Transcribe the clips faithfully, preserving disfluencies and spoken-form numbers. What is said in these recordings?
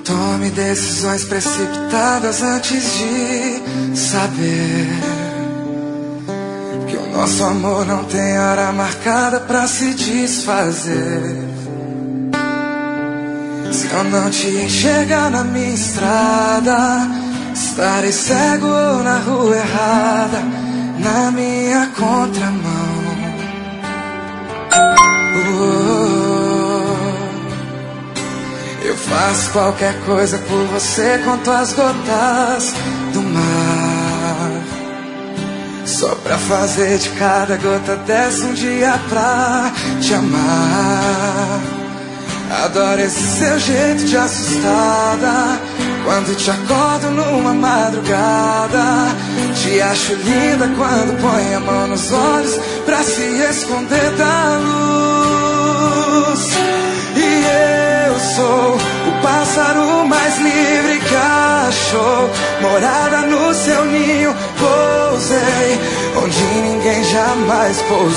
tome decisões precipitadas antes de saber que o nosso amor não tem hora marcada pra se desfazer. Se eu não te enxergar na minha estrada, estarei cego ou na rua errada, na minha contramão. Oh, eu faço qualquer coisa por você, conto as gotas do mar, só pra fazer de cada gota dessa um dia pra te amar. Adoro esse seu jeito de assustada, quando te acordo numa madrugada. Te acho linda quando põe a mão nos olhos pra se esconder da luz. E eu sou o pássaro mais livre que achou morada no seu ninho. Pousei onde ninguém jamais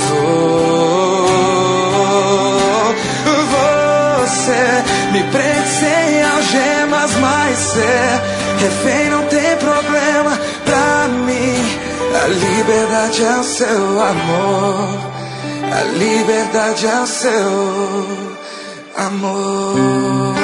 pousou. Você me prende sem algemas, mas ser refém não tem problema pra mim. A liberdade é o seu amor, a liberdade é o seu amor.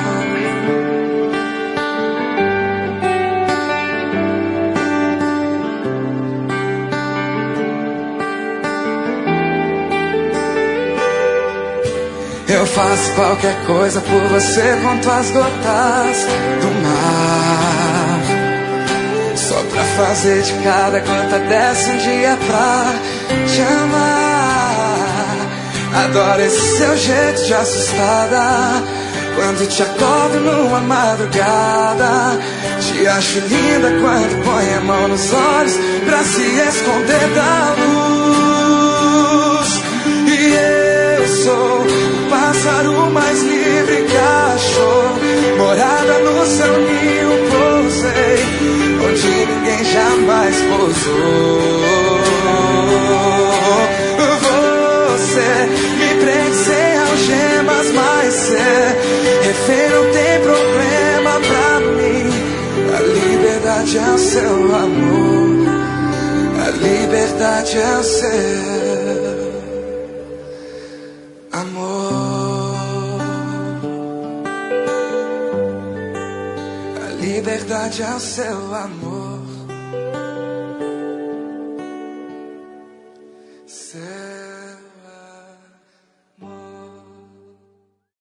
Eu faço qualquer coisa por você, conto as gotas do mar, só pra fazer de cada gota dessa um dia pra te amar. Adoro esse seu jeito de assustada, quando te acordo numa madrugada. Te acho linda quando põe a mão nos olhos pra se esconder da luz. E eu sou o pássaro mais livre que achou morada no seu ninho. Pousei onde ninguém jamais pousou. Você me prende sem algemas, mas ser refém não tem problema pra mim. A liberdade é o seu amor, a liberdade é o seu amor, a liberdade é o seu amor.